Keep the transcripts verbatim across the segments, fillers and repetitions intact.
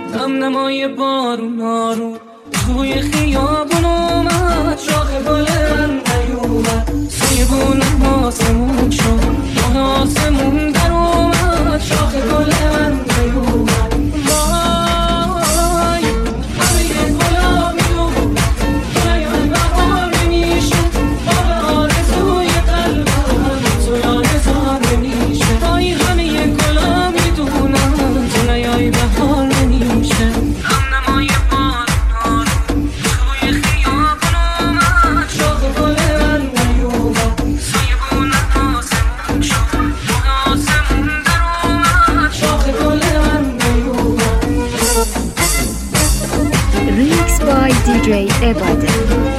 هم نمای بارون آروم توی خیابون اومد، شاخ گل من نیومد، سیبون آسمون شد، ماه آسمون در اومد، شاخ گل من نیومد. وای همه گلا میدون توی بهار نمیشه، باغ آرزوی قلبم توی نزار نمیشه. وای همه گلا میدونم تو نیای بهار نمیشه. هم نمای بارون توی خیابون اومد، شاخ گل من نیومد، سیبون آسمون شد، ماه آسمون در اومد، شاخ گل من نیومد. Remix by دی جی عباده.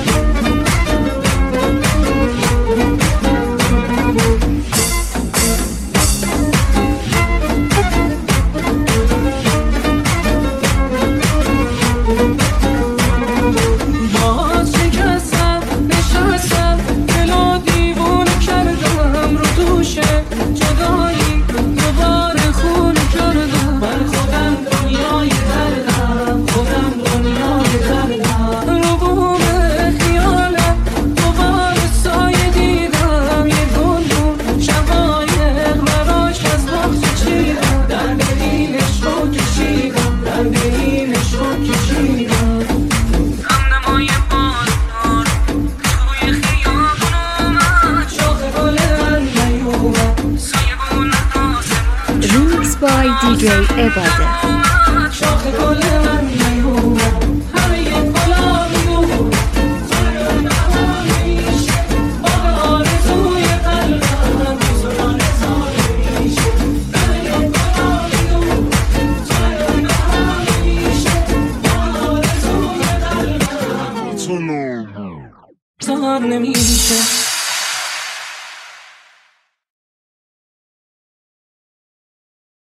باز شکستم نشستم دلو دیوونه کردم رو دوشه جدایی دوباره خونه کردم. من خودم دنیای دردم، خودم دنیای دردم، رو بوم خیالم دوباره سایه دیدم، یه گندون شقایق براش از باغچه چیدم، درد این عشق رو کشیدم، درد این عشق رو کشیدم. هم نمای بارون توی خیابون اومد، شاخ گل من نیومد، سیبون آسمون شد، Remix by دی جی عباده. شاخ گل من نیومد. همه گلا میدون توی بهار نمیشه، باغ آرزوی قلبم توی نزار نمیشه. همه گلا میدون توی بهار نمیشه، باغ آرزوی قلبم توی نزار نمیشه.